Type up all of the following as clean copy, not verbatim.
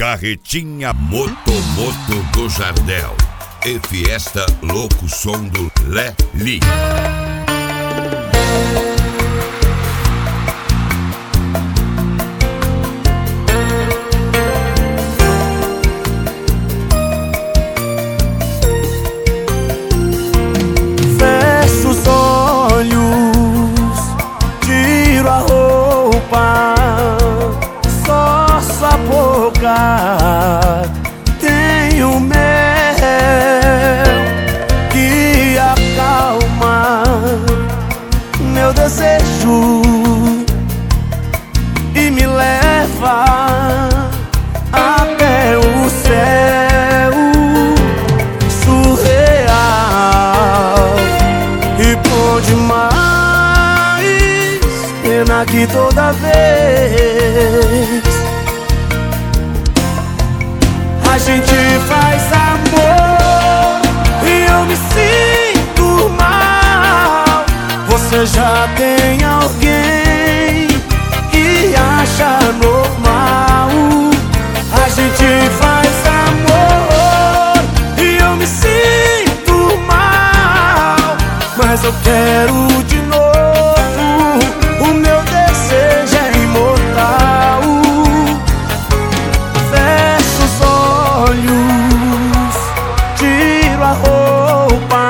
Carretinha Motomoto do Jardel e Fiesta Louco Som do Leli. Fecho os olhos, tiro a roupa, só sua boca tem o mel que acalma meu desejo e me leva até o céu surreal e bom demais. Pena que toda vez a gente faz amor e eu me sinto mal. Você já tem alguém que acha normal. A gente faz amor e eu me sinto mal, mas eu quero de novo. O meu desejo é imortal. Fecho os olhos, tiro a roupa,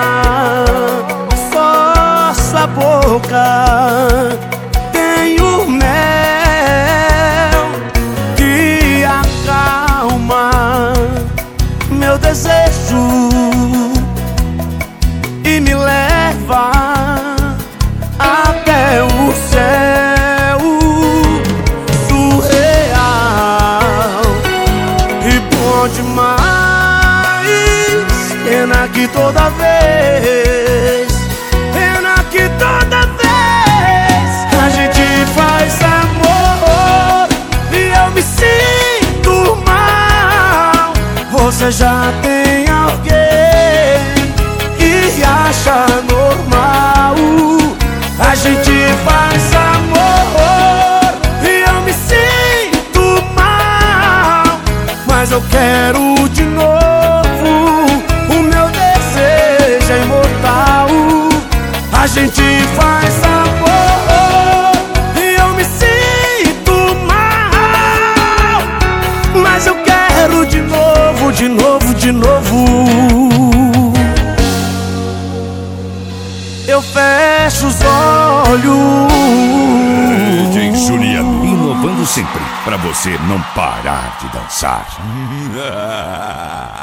só sua boca tem o mel que acalma meu desejo e me leva até o céu surreal e bom demais. Pena que toda vez, pena que toda vez a gente faz amor e eu me sinto mal. Você já tem alguém que acha normal. A gente faz amor e eu me sinto mal, mas eu quero de novo. O meu desejo é imortal. A gente faz amor e eu me sinto mal, mas eu quero de novo, de novo, de novo. Eu fecho os olhos. DJ Juliano, inovando sempre pra você não parar de dançar.